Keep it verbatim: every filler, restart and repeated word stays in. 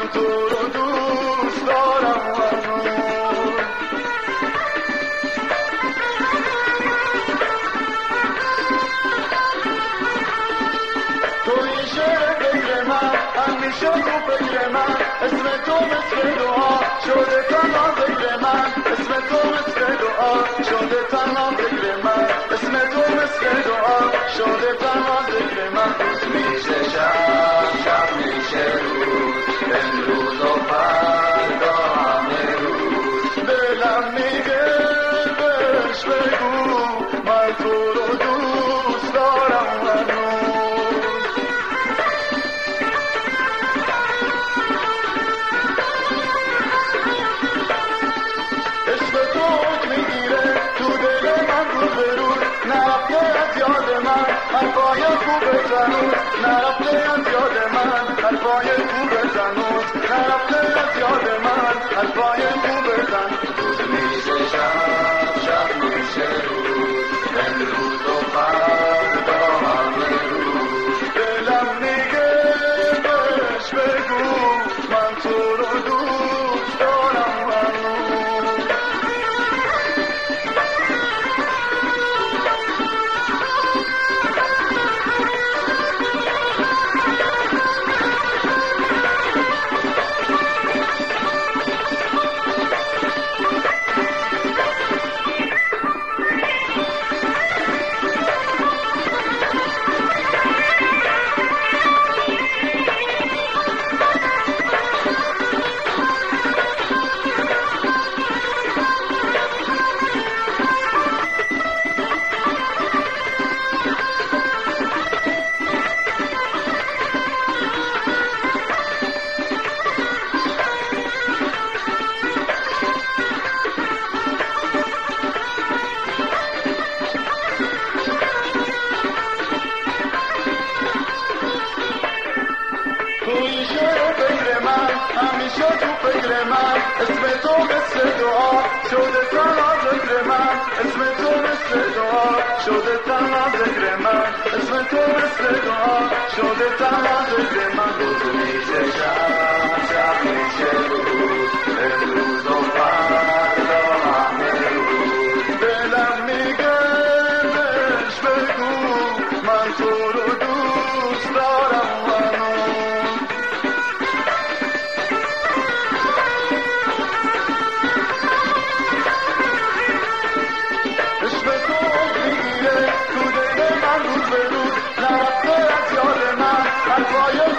تو رو دوست دارم هنوز. تو این شعر فکر من، همیشه تو فکر من، اسم تو مثل دعا شده تنها فکر من، اسم تو مثل دعا شده تنها فکر من، اسم تو مثل دعا شده تنها فکر من. روز میشه شب، شب میشه روز، امروز و فردا همه روز. دلم میگه بهش بگو من تو رو دوست دارم هنوز. عشق تو حکم میگیره تو دل من روز به روز، نرفته از یاد من حرفای خوبت هنوز، نرفته از یاد من حرفای خوبت هنوز، نرفته از یاد من حرفای خوبت هنوز. روز میشه شب، شب میشه روز، امروز و فردا همه روز. دلم میگه بهش بگو من تو رو دوست دارم هنوز. همیشه تو فکر من، اسم تو مثل دعا شده تنها ذکر من، اسم تو مثل دعا شده تنها ذکر من، اسم تو مثل دعا شده تنها ذکر من. روز میشه شب، شب میشه روز، امروز و فردا همه روز. دلم میگه بهش بگو من تو رو دوست دارم هنوز. تو دل من روز به روز، نرفته از یاد من حرفای